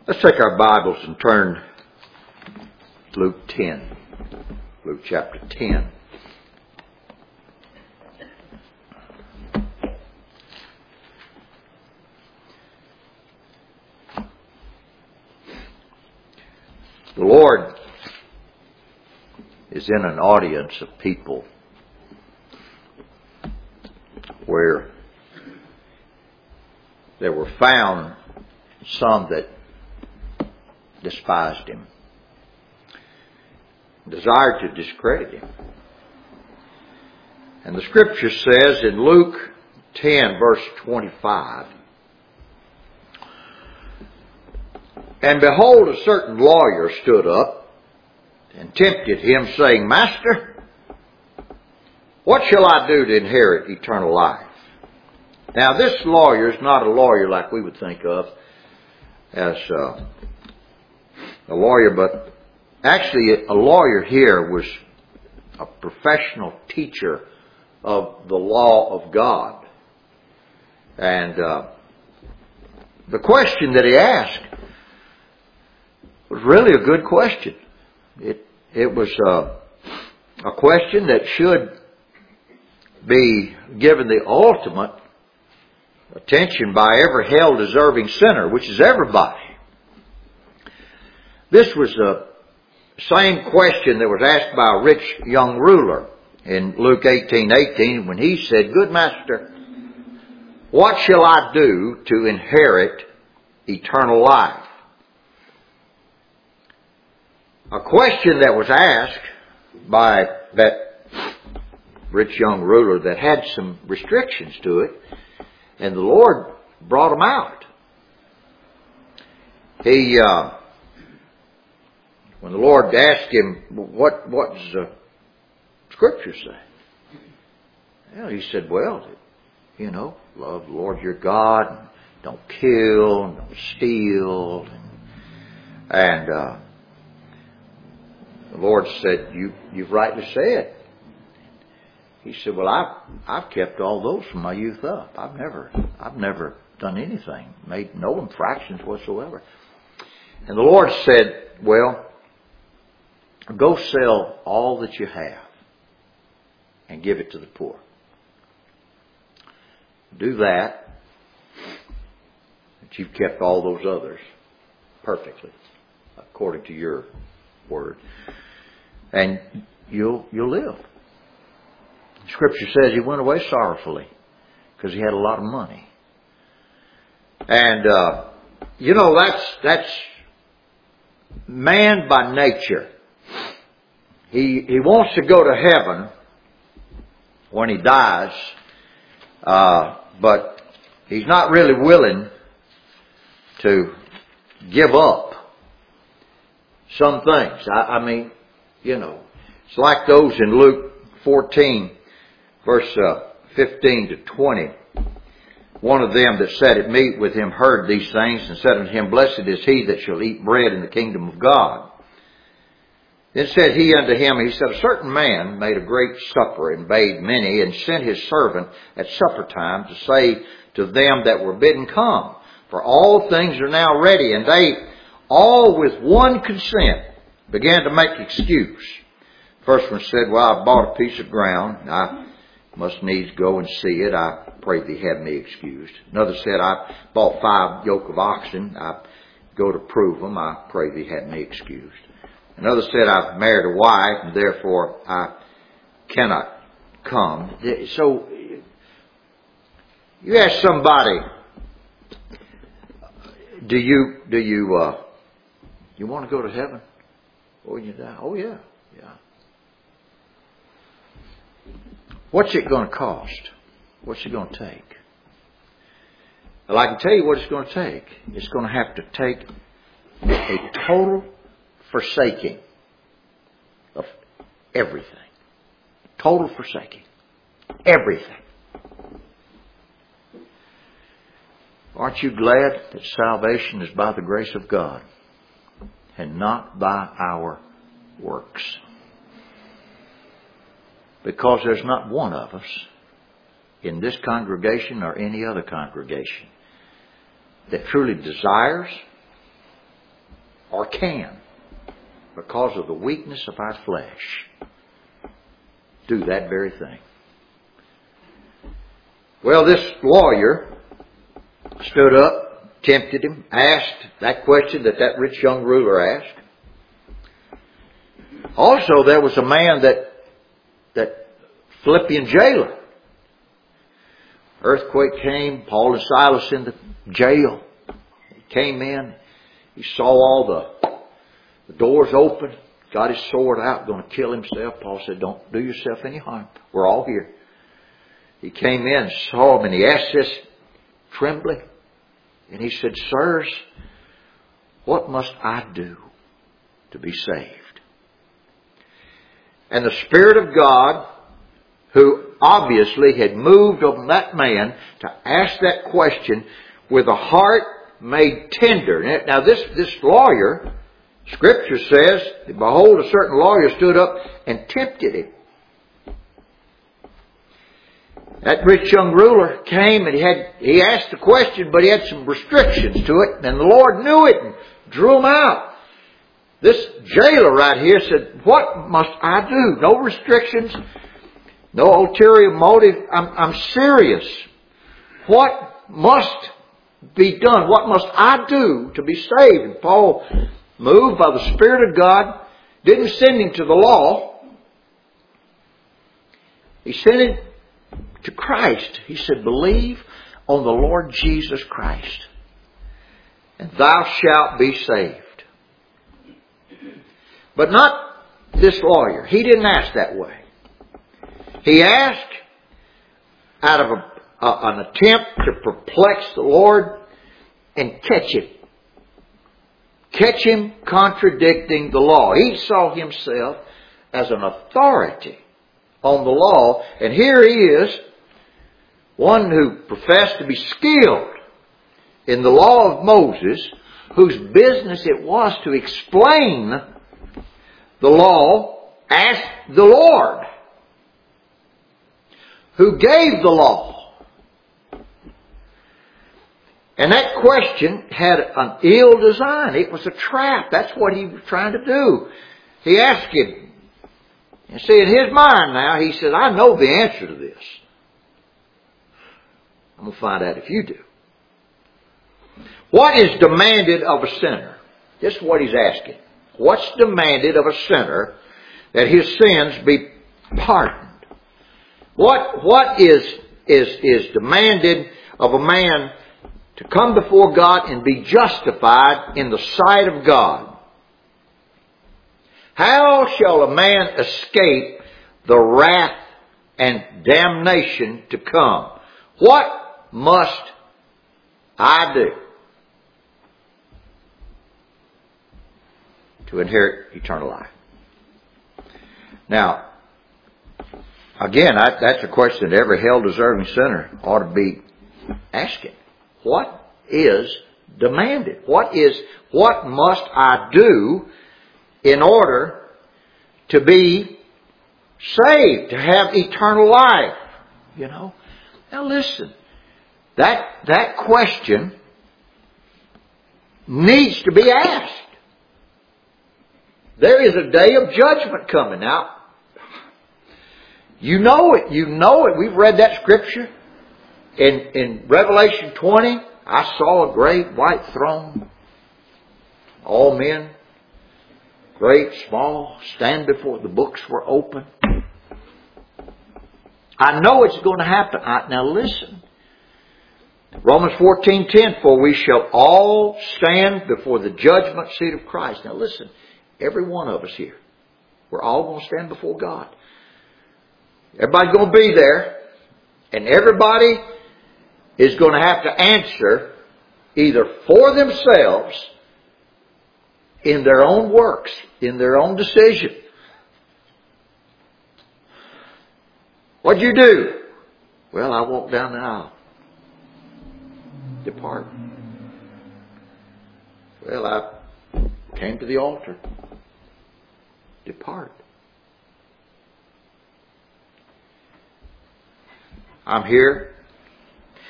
Let's take our Bibles and turn to Luke 10. Luke chapter 10. The Lord is in an audience of people where there were found some that despised him, desired to discredit him. And the Scripture says in Luke 10 verse 25, "And behold, a certain lawyer stood up and tempted him, saying, Master, what shall I do to inherit eternal life?" Now this lawyer is not a lawyer like we would think of as a lawyer, but actually a lawyer here was a professional teacher of the law of God. And the question that he asked was really a good question. It was a question that should be given the ultimate attention by every hell-deserving sinner, which is everybody. This was the same question that was asked by a rich young ruler in Luke 18:18 when he said, "Good master, what shall I do to inherit eternal life?" A question that was asked by that rich young ruler that had some restrictions to it, and the Lord brought them out. When the Lord asked him, what does the Scripture say? Well, he said, love the Lord your God, don't kill, don't steal. And the Lord said, you've rightly said. He said, well, I've kept all those from my youth up. I've never done anything, made no infractions whatsoever. And the Lord said, well, go sell all that you have and give it to the poor. Do that, but you've kept all those others perfectly, according to your word. And you'll live. Scripture says he went away sorrowfully because he had a lot of money. And, that's man by nature. He wants to go to heaven when he dies, but he's not really willing to give up some things. It's like those in Luke 14, verse 15 to 20. One of them that sat at meat with him heard these things and said unto him, Blessed is he that shall eat bread in the kingdom of God. Then said he unto him, he said, A certain man made a great supper and bade many, and sent his servant at supper time to say to them that were bidden, Come, for all things are now ready. And they all with one consent began to make excuse. First one said, Well, I bought a piece of ground. I must needs go and see it. I pray thee have me excused. Another said, I bought 5 yoke of oxen. I go to prove them. I pray thee have me excused. Another said, I've married a wife, and therefore I cannot come. So, you ask somebody, do you want to go to heaven? Or you die? Oh yeah. What's it going to cost? What's it going to take? Well, I can tell you what it's going to take. It's going to have to take a total forsaking of everything. Total forsaking. Everything. Aren't you glad that salvation is by the grace of God and not by our works? Because there's not one of us in this congregation or any other congregation that truly desires or can, because of the weakness of our flesh, do that very thing. Well, this lawyer stood up, tempted him, asked that question that rich young ruler asked. Also, there was a man that Philippian jailer. Earthquake came, Paul and Silas in the jail. He came in, he saw all the doors open, got his sword out, going to kill himself. Paul said, don't do yourself any harm. We're all here. He came in, saw him, and he asked this trembling. And he said, sirs, what must I do to be saved? And the Spirit of God, who obviously had moved on that man to ask that question with a heart made tender. Now this lawyer, Scripture says, behold, a certain lawyer stood up and tempted him. That rich young ruler came and he asked the question, but he had some restrictions to it, and the Lord knew it and drew him out. This jailer right here said, what must I do? No restrictions, no ulterior motive. I'm serious. What must be done? What must I do to be saved? And Paul, moved by the Spirit of God, didn't send him to the law. He sent him to Christ. He said, believe on the Lord Jesus Christ, and thou shalt be saved. But not this lawyer. He didn't ask that way. He asked out of an attempt to perplex the Lord and catch him. Catch him contradicting the law. He saw himself as an authority on the law. And here he is, one who professed to be skilled in the law of Moses, whose business it was to explain the law, asked the Lord, who gave the law. And that question had an ill design. It was a trap. That's what he was trying to do. He asked him. And see, in his mind now, he said, I know the answer to this. I'm going to find out if you do. What is demanded of a sinner? This is what he's asking. What's demanded of a sinner that his sins be pardoned? What is demanded of a man to come before God and be justified in the sight of God? How shall a man escape the wrath and damnation to come? What must I do to inherit eternal life? Now, again, that's a question that every hell-deserving sinner ought to be asking. What is demanded? What must I do in order to be saved, to have eternal life? You know? Now listen, that question needs to be asked. There is a day of judgment coming out. You know it. We've read that scripture. In Revelation 20, I saw a great white throne. All men, great, small, stand before the books were open. I know it's going to happen. Now listen. Romans 14:10, for we shall all stand before the judgment seat of Christ. Now listen, every one of us here, we're all going to stand before God. Everybody's going to be there, and everybody is going to have to answer either for themselves in their own works, in their own decision. What'd you do? Well, I walked down the aisle. Depart. Well, I came to the altar. Depart. I'm here,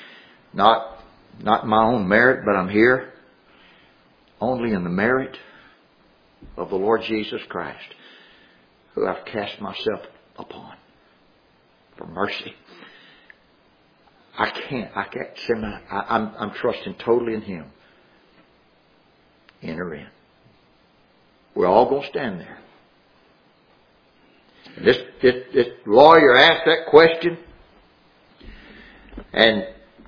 not my own merit, but I'm here only in the merit of the Lord Jesus Christ, who I've cast myself upon for mercy. I can't send I'm trusting totally in Him. Enter in. We're all going to stand there. And this lawyer asked that question, and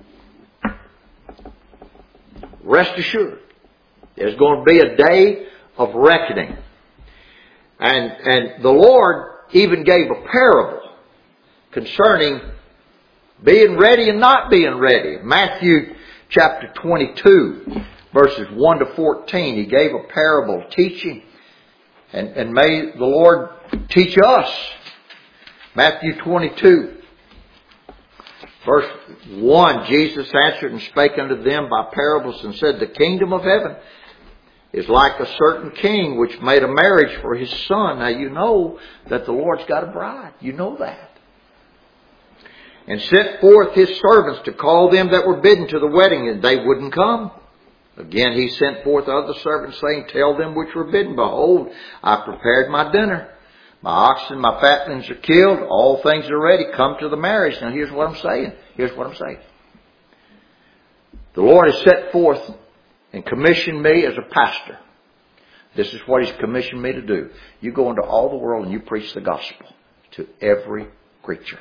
rest assured, there's going to be a day of reckoning. And the Lord even gave a parable concerning being ready and not being ready. Matthew chapter 22, verses 1 to 14, He gave a parable teaching. And may the Lord teach us. Matthew 22, verse 1, Jesus answered and spake unto them by parables and said, The kingdom of heaven is like a certain king which made a marriage for his son. Now you know that the Lord's got a bride. You know that. And sent forth his servants to call them that were bidden to the wedding, and they wouldn't come. Again he sent forth other servants, saying, Tell them which were bidden, Behold, I prepared my dinner. My oxen, my fatlings are killed. All things are ready. Come to the marriage. Now here's what I'm saying. The Lord has set forth and commissioned me as a pastor. This is what He's commissioned me to do. You go into all the world and you preach the gospel to every creature.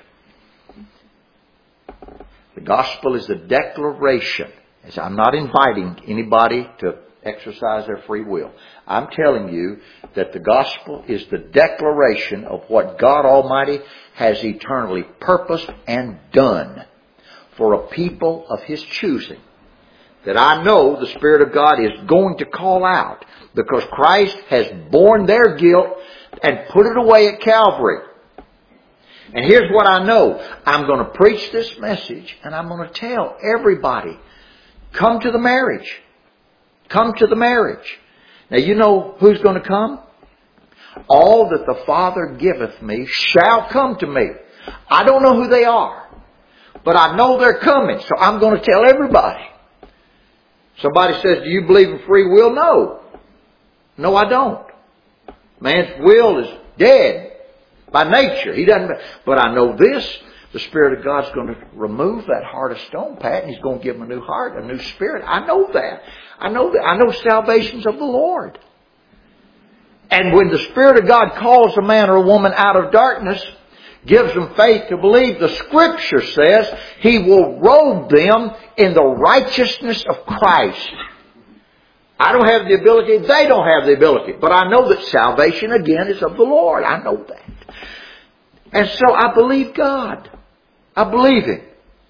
The gospel is the declaration. As I'm not inviting anybody to exercise their free will. I'm telling you that the gospel is the declaration of what God Almighty has eternally purposed and done for a people of His choosing. That I know the Spirit of God is going to call out because Christ has borne their guilt and put it away at Calvary. And here's what I know. I'm going to preach this message and I'm going to tell everybody, come to the marriage. Come to the marriage. Now you know who's going to come? All that the Father giveth me shall come to me. I don't know who they are, but I know they're coming, so I'm going to tell everybody. Somebody says, do you believe in free will? No. No, I don't. Man's will is dead by nature. He doesn't. But I know this. The Spirit of God's going to remove that heart of stone, Pat, and He's going to give them a new heart, a new spirit. I know that. I know that. I know salvation's of the Lord. And when the Spirit of God calls a man or a woman out of darkness, gives them faith to believe, the Scripture says He will robe them in the righteousness of Christ. I don't have the ability. They don't have the ability. But I know that salvation, again, is of the Lord. I know that. And so I believe God. I believe Him.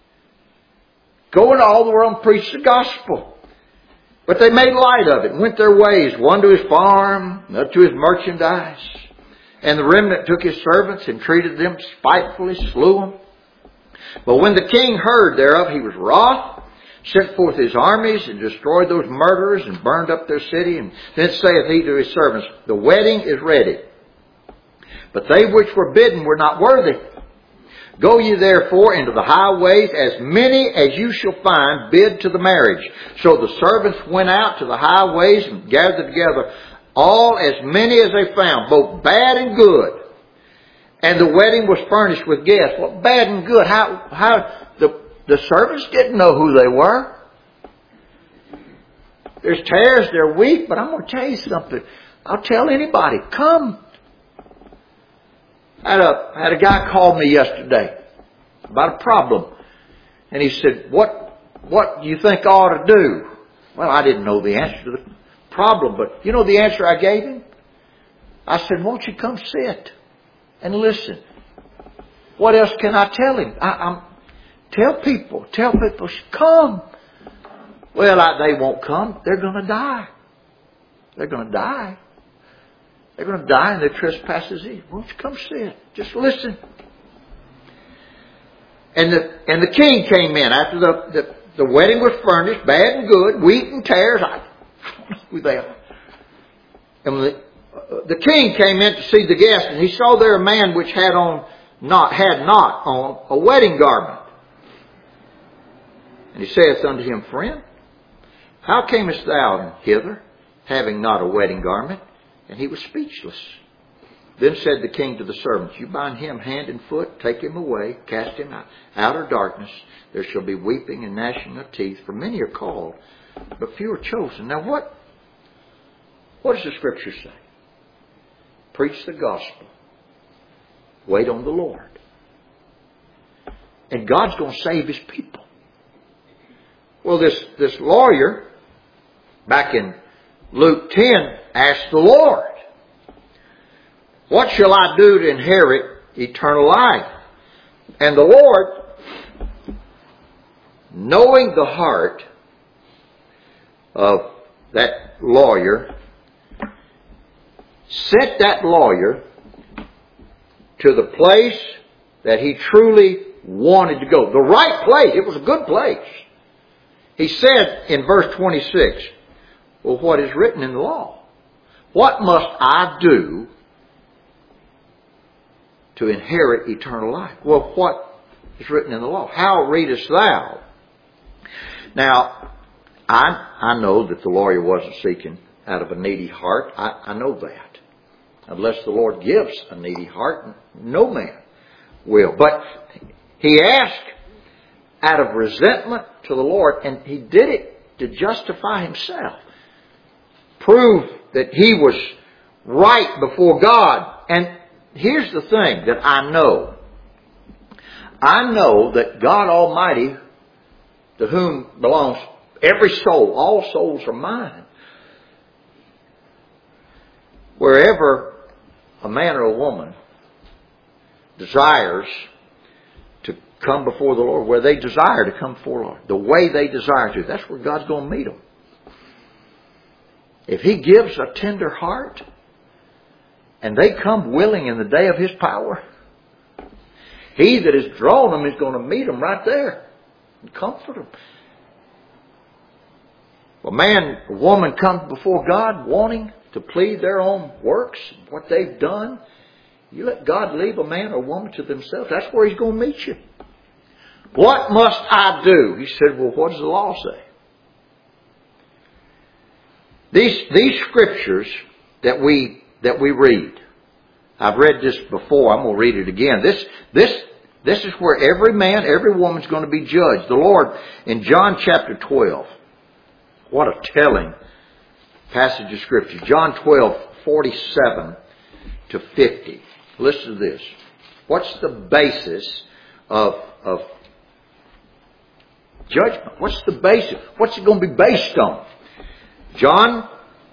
Go into all the world and preach the gospel. But they made light of it and went their ways, one to his farm, another to his merchandise. And the remnant took his servants and treated them spitefully, slew them. But when the king heard thereof, he was wroth, sent forth his armies and destroyed those murderers and burned up their city. And then saith he to his servants, The wedding is ready, but they which were bidden were not worthy. Go ye therefore into the highways, as many as you shall find, bid to the marriage. So the servants went out to the highways and gathered together all as many as they found, both bad and good. And the wedding was furnished with guests. Well, bad and good. How the servants didn't know who they were. There's tares, they're weak, but I'm going to tell you something. I'll tell anybody, come. I had a guy call me yesterday about a problem. And he said, what do you think I ought to do? Well, I didn't know the answer to the problem, but you know the answer I gave him? I said, won't you come sit and listen? What else can I tell him? Tell people, come. Well, they won't come. They're going to die. They're going to die. They're going to die in their trespasses. Won't you come sit? Just listen. And the king came in after the wedding was furnished, bad and good, wheat and tares. I don't know who they are. And the king came in to see the guests, and he saw there a man which had not on a wedding garment. And he saith unto him, Friend, how camest thou hither, having not a wedding garment? And he was speechless. Then said the king to the servants, you bind him hand and foot, take him away, cast him out, outer darkness. There shall be weeping and gnashing of teeth, for many are called, but few are chosen. Now what does the Scripture say? Preach the gospel. Wait on the Lord. And God's going to save His people. Well, this lawyer, back in Luke 10, asked the Lord, what shall I do to inherit eternal life? And the Lord, knowing the heart of that lawyer, sent that lawyer to the place that he truly wanted to go. The right place. It was a good place. He said in verse 26, well, what is written in the law? What must I do to inherit eternal life? Well, what is written in the law? How readest thou? Now, I know that the lawyer wasn't seeking out of a needy heart. I know that. Unless the Lord gives a needy heart, no man will. But he asked out of resentment to the Lord, and he did it to justify himself. Prove that he was right before God. And here's the thing that I know. I know that God Almighty, to whom belongs every soul, all souls are mine. Wherever a man or a woman desires to come before the Lord, where they desire to come before the Lord, the way they desire to, that's where God's going to meet them. If He gives a tender heart and they come willing in the day of His power, He that has drawn them is going to meet them right there and comfort them. A man or woman comes before God wanting to plead their own works, what they've done. You let God leave a man or woman to themselves. That's where He's going to meet you. What must I do? He said, well, what does the law say? These scriptures that we read, I've read this before. I'm going to read it again. This is where every man, every woman's going to be judged. The Lord, in John chapter 12, what a telling passage of Scripture. John 12:47 to 50. Listen to this. What's the basis of judgment? What's the basis? What's it going to be based on? John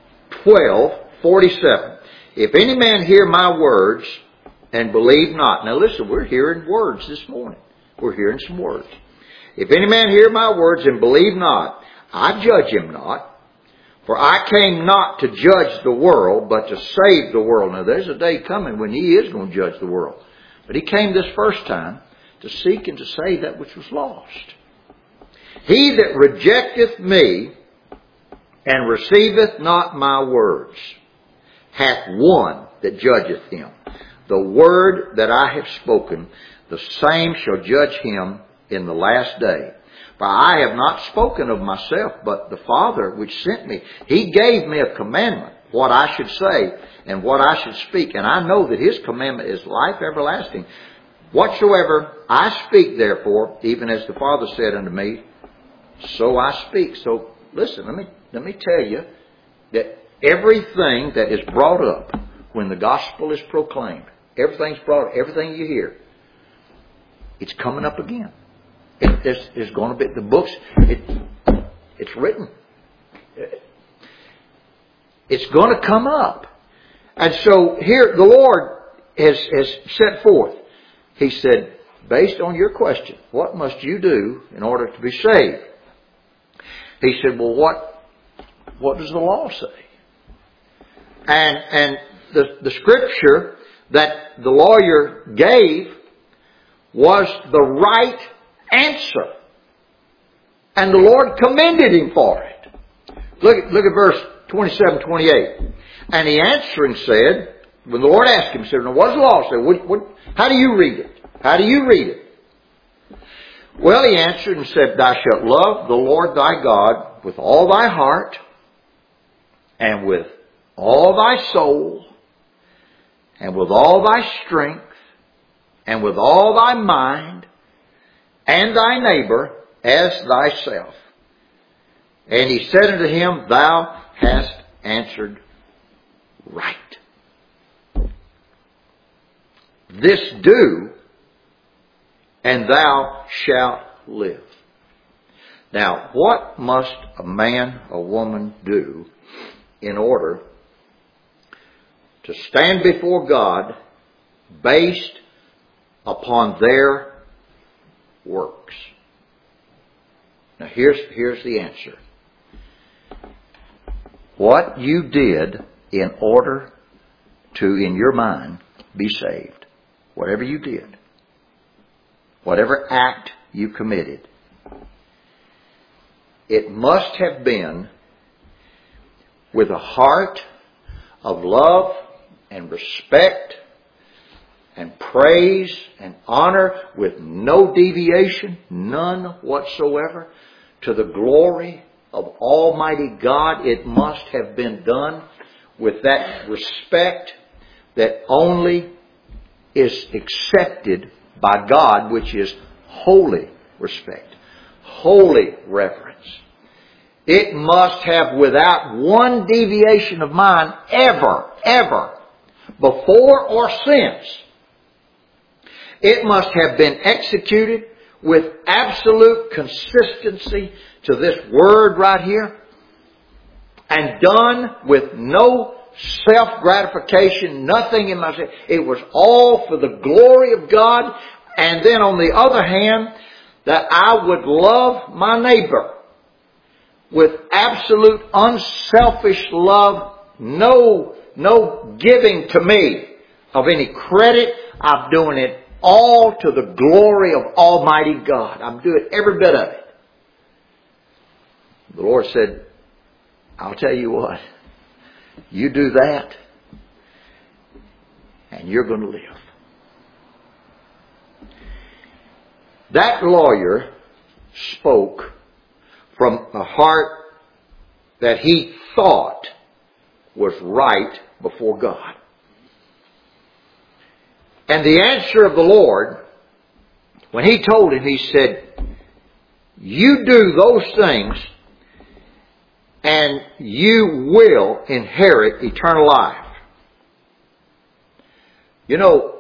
12:47. If any man hear my words and believe not. Now listen, we're hearing words this morning. We're hearing some words. If any man hear my words and believe not, I judge him not. For I came not to judge the world, but to save the world. Now there's a day coming when He is going to judge the world. But He came this first time to seek and to save that which was lost. He that rejecteth me and receiveth not my words hath one that judgeth him. The word that I have spoken, the same shall judge him in the last day. For I have not spoken of myself, but the Father which sent me, He gave me a commandment, what I should say and what I should speak. And I know that His commandment is life everlasting. Whatsoever I speak, therefore, even as the Father said unto me, so I speak. So listen, let me tell you that everything that is brought up when the gospel is proclaimed, everything's brought up, everything you hear, it's coming up again. There's going to be the books. It's written. It's going to come up, and so here the Lord has set forth. He said, based on your question, what must you do in order to be saved? He said, well, what does the law say? And the scripture that the lawyer gave was the right answer. And the Lord commended him for it. Look at verse 27, 28. And he answering said, when the Lord asked him, he said, now what does the law say? How do you read it? How do you read it? Well, he answered and said, thou shalt love the Lord thy God with all thy heart and with all thy soul, and with all thy strength, and with all thy mind, and thy neighbor as thyself. And he said unto him, Thou hast answered right. This do, and thou shalt live. Now, what must a man or woman do in order to stand before God based upon their works? Now, here's the answer. What you did in order to, in your mind, be saved, whatever you did, whatever act you committed, it must have been with a heart of love and respect and praise and honor, with no deviation, none whatsoever, to the glory of Almighty God. It must have been done with that respect that only is accepted by God, which is holy respect, holy reverence. It must have, without one deviation of mine, ever, before or since, it must have been executed with absolute consistency to this word right here, and done with no self-gratification, nothing in myself. It was all for the glory of God. And then on the other hand, that I would love my neighbor with absolute unselfish love, no giving to me of any credit. I'm doing it all to the glory of Almighty God. I'm doing every bit of it. The Lord said, I'll tell you what, you do that and you're going to live. That lawyer spoke from a heart that he thought was right before God. And the answer of the Lord, when he told him, he said, you do those things and you will inherit eternal life. You know,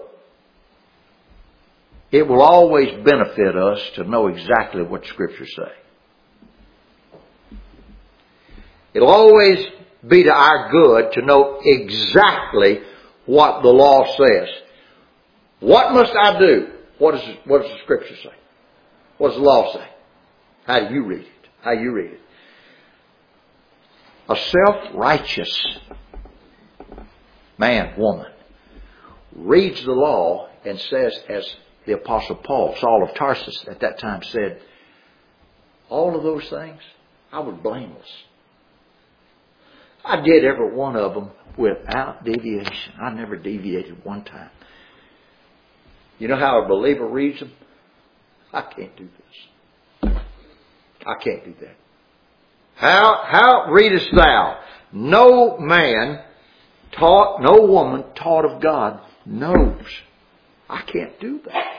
it will always benefit us to know exactly what Scriptures say. It'll always be to our good to know exactly what the law says. What must I do? What does the Scripture say? What does the law say? How do you read it? How you read it? A self-righteous man, woman, reads the law and says, as the Apostle Paul, Saul of Tarsus at that time said, all of those things, I was blameless. I did every one of them without deviation. I never deviated one time. You know how a believer reads them? I can't do this. I can't do that. How readest thou? No man taught, no woman taught of God knows. I can't do that.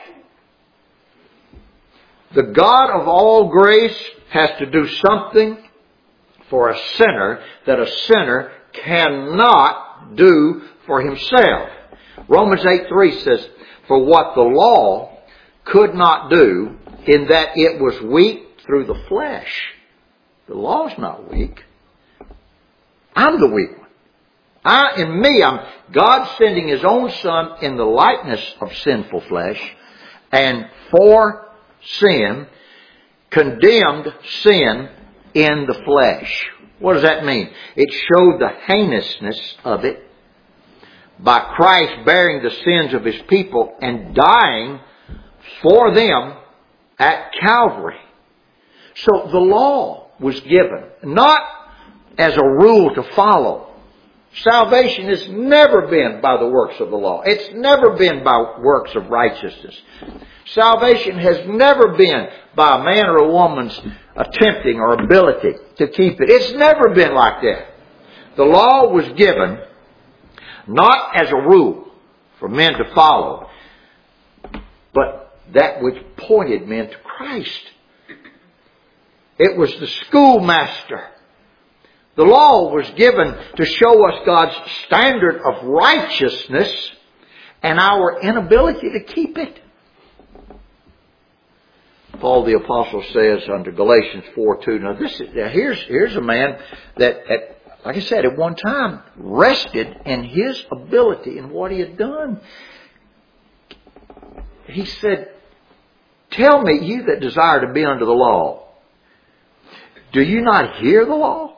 The God of all grace has to do something for a sinner that a sinner cannot do for himself. Romans 8:3 says, for what the law could not do, in that it was weak through the flesh. The law's not weak. I'm the weak one. I'm God sending His own Son in the likeness of sinful flesh, and for sin, condemned sin in the flesh. What does that mean? It showed the heinousness of it by Christ bearing the sins of His people and dying for them at Calvary. So the law was given, not as a rule to follow. Salvation has never been by the works of the law. It's never been by works of righteousness. Salvation has never been by a man or a woman's attempting or ability to keep it. It's never been like that. The law was given not as a rule for men to follow, but that which pointed men to Christ. It was the schoolmaster. The law was given to show us God's standard of righteousness and our inability to keep it. Paul the Apostle says under Galatians 4:2, now here's a man that, like I said, at one time rested in his ability and what he had done. He said, tell me, you that desire to be under the law, do you not hear the law?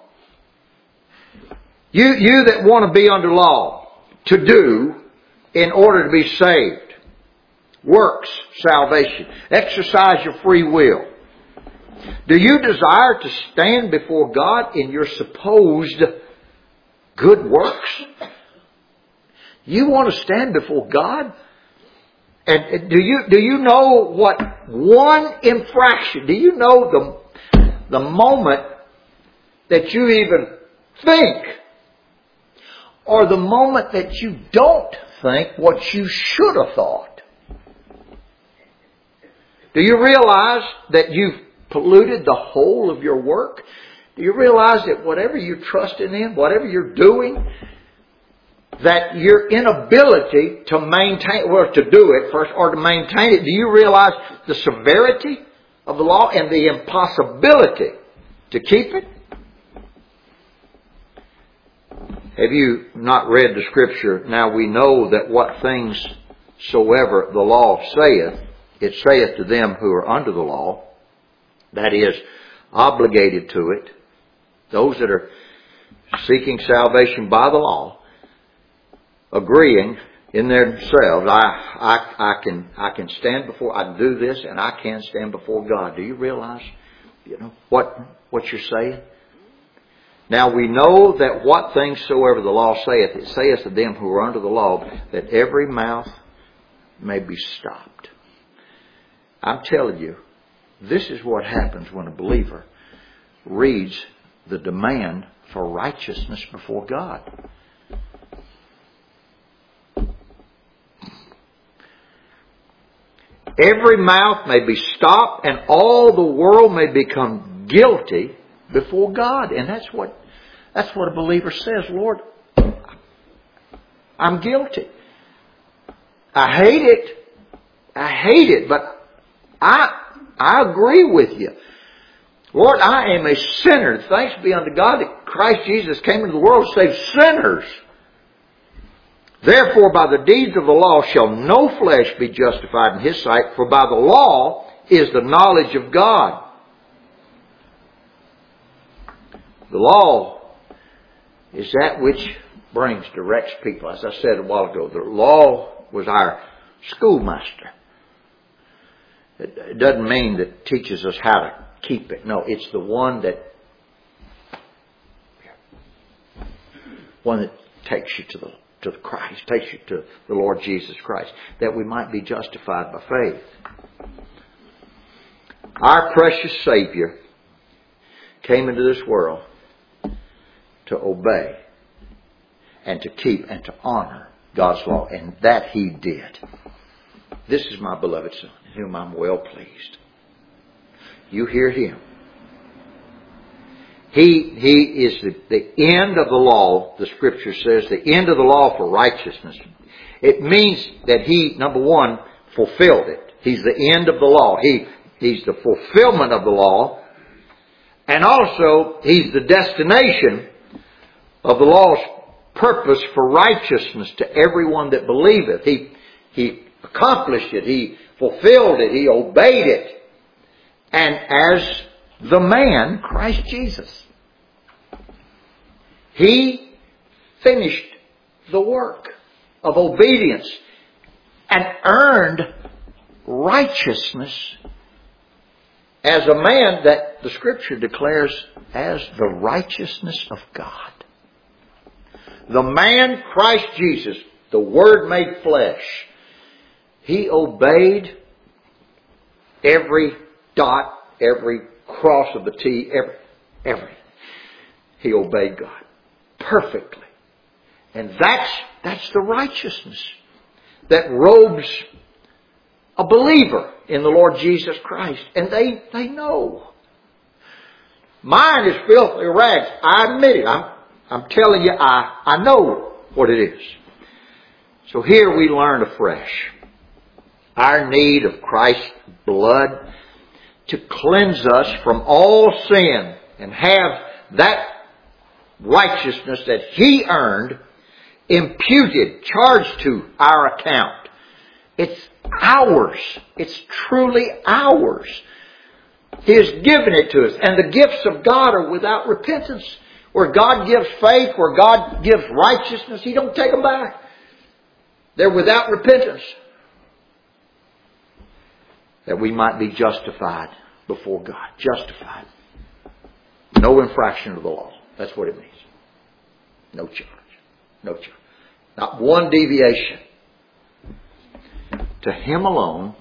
You that want to be under law, to do in order to be saved. Works, salvation. Exercise your free will. Do you desire to stand before God in your supposed good works? You want to stand before God? And do you know what one infraction, do you know the moment that you even think, or the moment that you don't think what you should have thought? Do you realize that you've polluted the whole of your work? Do you realize that whatever you're trusting in, whatever you're doing, that your inability to maintain, or to do it first, or to maintain it, do you realize the severity of the law and the impossibility to keep it? Have you not read the Scripture? Now we know that what things soever the law saith, it saith to them who are under the law, that is, obligated to it, those that are seeking salvation by the law, agreeing in themselves, I can stand before, I do this and I can stand before God. Do you realize, what you're saying? Now we know that what things soever the law saith, it saith to them who are under the law, that every mouth may be stopped. I'm telling you, this is what happens when a believer reads the demand for righteousness before God. Every mouth may be stopped and all the world may become guilty before God. And that's what a believer says. Lord, I'm guilty. I hate it, but I agree with you. Lord, I am a sinner. Thanks be unto God that Christ Jesus came into the world to save sinners. Therefore, by the deeds of the law shall no flesh be justified in His sight, for by the law is the knowledge of God. The law is that which directs people. As I said a while ago, the law was our schoolmaster. It doesn't mean that it teaches us how to keep it. No, it's the one that takes you to the Christ, takes you to the Lord Jesus Christ, that we might be justified by faith. Our precious Savior came into this world to obey and to keep and to honor God's law, and that He did. This is my beloved Son, in whom I'm well pleased. You hear Him. He is the end of the law, the Scripture says, the end of the law for righteousness. It means that He, number one, fulfilled it. He's the end of the law. He's the fulfillment of the law. And also, He's the destination of the law's purpose for righteousness to everyone that believeth. He accomplished it. He fulfilled it. He obeyed it. And as the man, Christ Jesus, He finished the work of obedience and earned righteousness as a man that the Scripture declares as the righteousness of God. The man, Christ Jesus, the Word made flesh, He obeyed every dot, every cross of the T, everything. He obeyed God perfectly. And that's the righteousness that robes a believer in the Lord Jesus Christ. And they know. Mine is filthy rags. I admit it. I'm telling you, I know what it is. So here we learn afresh our need of Christ's blood to cleanse us from all sin and have that righteousness that He earned imputed, charged to our account. It's ours. It's truly ours. He has given it to us. And the gifts of God are without repentance. Where God gives faith, where God gives righteousness, He don't take them back. They're without repentance. That we might be justified before God. Justified. No infraction of the law. That's what it means. No charge. No charge. Not one deviation. To Him alone,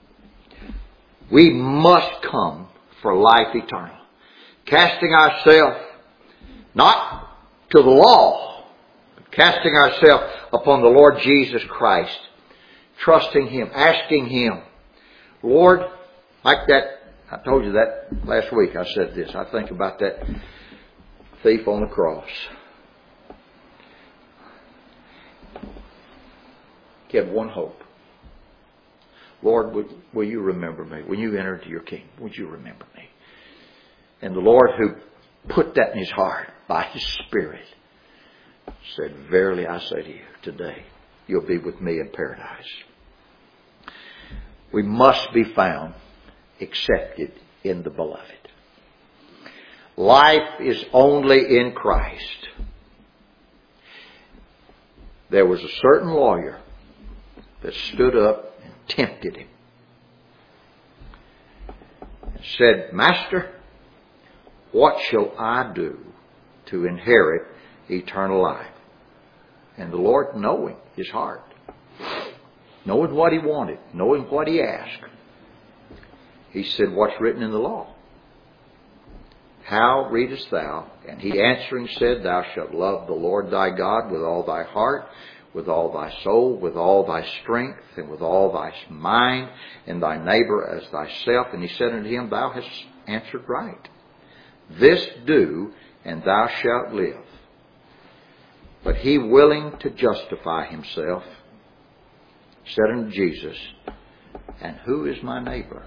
we must come for life eternal. Casting ourselves not to the law, but casting ourselves upon the Lord Jesus Christ. Trusting Him, asking Him, Lord, like that, I told you that last week I said this. I think about that thief on the cross. He had one hope. Lord, will you remember me? When you enter into your kingdom, would you remember me? And the Lord who put that in his heart by His Spirit said, verily I say to you, today you'll be with me in paradise. We must be found accepted in the Beloved. Life is only in Christ. There was a certain lawyer that stood up and tempted Him. And said, Master, what shall I do to inherit eternal life? And the Lord, knowing his heart, knowing what he wanted, knowing what he asked, He said, what's written in the law? How readest thou? And he answering said, Thou shalt love the Lord thy God with all thy heart, with all thy soul, with all thy strength, and with all thy mind, and thy neighbor as thyself. And he said unto him, Thou hast answered right. This do, and thou shalt live. But he, willing to justify himself, said unto Jesus, And who is my neighbor?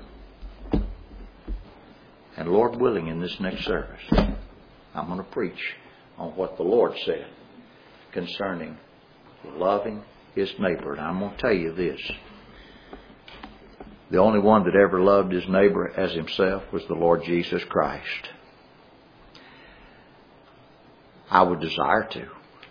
And Lord willing, in this next service, I'm going to preach on what the Lord said concerning loving his neighbor. And I'm going to tell you this. The only one that ever loved his neighbor as himself was the Lord Jesus Christ. I would desire to.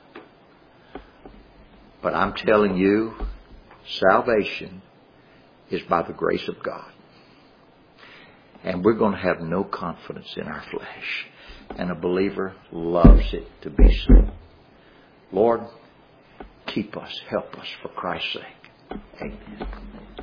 But I'm telling you, salvation is by the grace of God. And we're going to have no confidence in our flesh. And a believer loves it to be so. Lord, keep us, help us for Christ's sake. Amen.